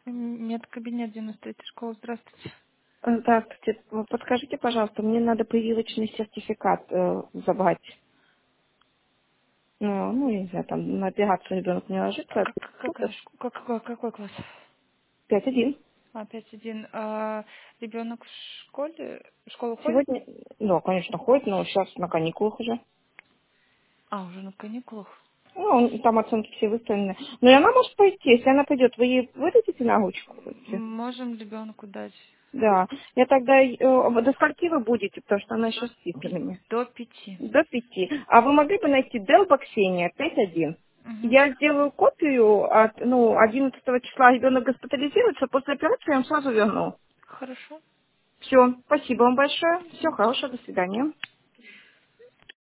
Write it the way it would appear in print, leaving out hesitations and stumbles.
Медкабинет 93 школа. Здравствуйте. Здравствуйте. Подскажите, пожалуйста, мне надо прививочный сертификат забрать. Ну, я не знаю, там на операцию ребенок не ложится. Какой класс? 5-1. 5-1. Ребенок в школе? В школу ходит? Сегодня, да, конечно, ходит, но сейчас на каникулах уже. Уже на каникулах. Ну, там оценки все выставлены. Но и она может пойти, если она пойдет, вы ей выдадите на ручку? Можем ребенку дать Да. Я тогда, до скольки вы будете, потому что она еще спит у меня. до 5. До 5. А вы могли бы найти Делба Ксения 5-1? Угу. Я сделаю копию от, 11 числа ребенок госпитализируется, после операции я вам сразу верну. Хорошо. Все, спасибо вам большое. Всего хорошего, до свидания.